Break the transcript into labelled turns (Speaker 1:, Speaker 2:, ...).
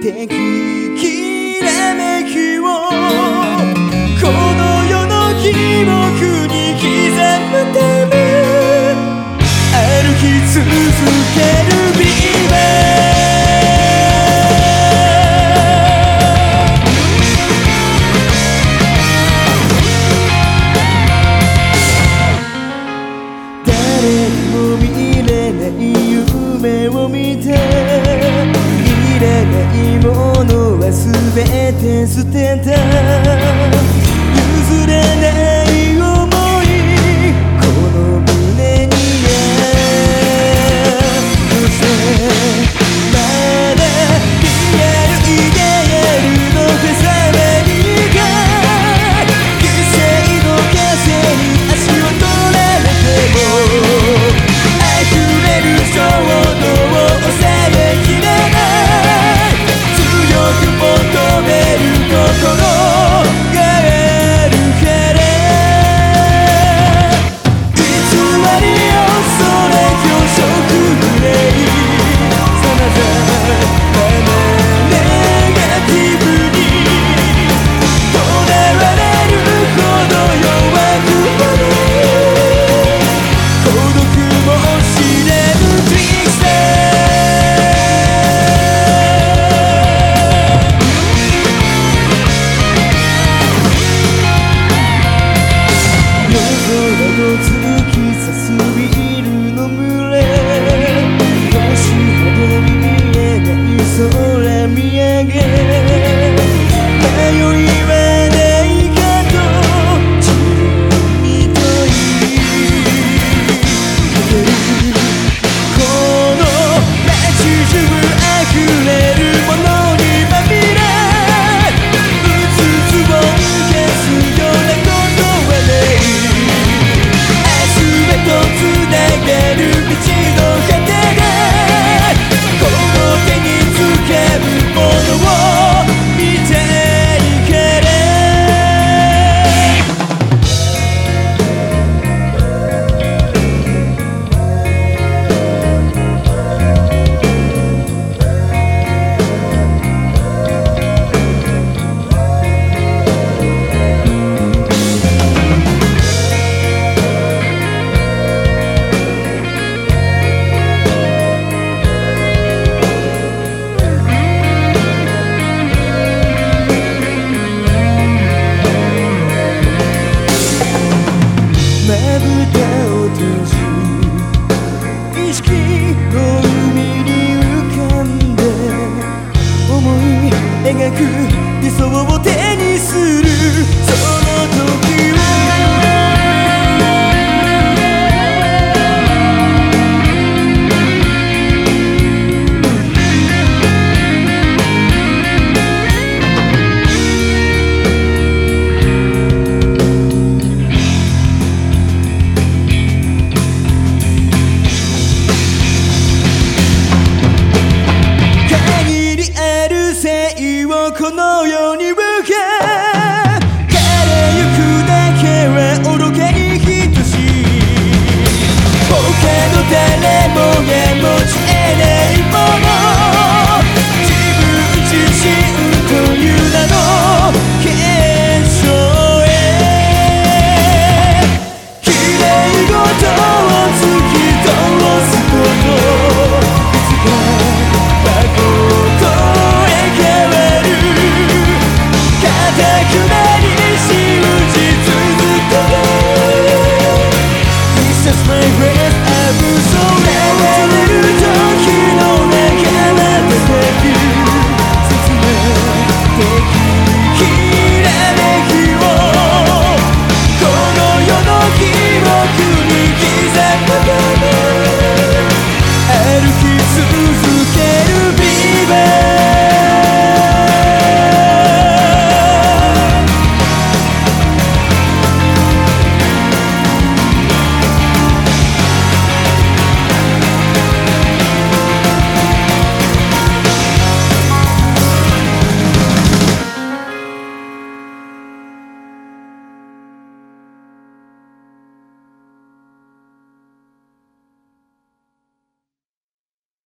Speaker 1: 的きらめきをこの世の記憶に刻むため歩き続けるビーバー夢を見ていらないものはすべて捨てた譲れない想いこの胸にあるまだリアルイデアルの手触りが犠牲の風に足を取られても溢れる衝動を抑えきれない強く求める心があるから偽りをそれ虚飾憂いさまざまなネガティブにとらわれるほど弱くなる孤独も知れぬトリックスター夜空を突き刺すビルの群れ星ほど見えない空見上げ迷いはないかと自分に問いこの街中溢れるものにまみれうつつを消すようなことはない明日へとつながる道の果てでこの手につかむものを見たいからまぶたを閉じ意識の海に浮かんで思い描く理想を手にするその時はこの世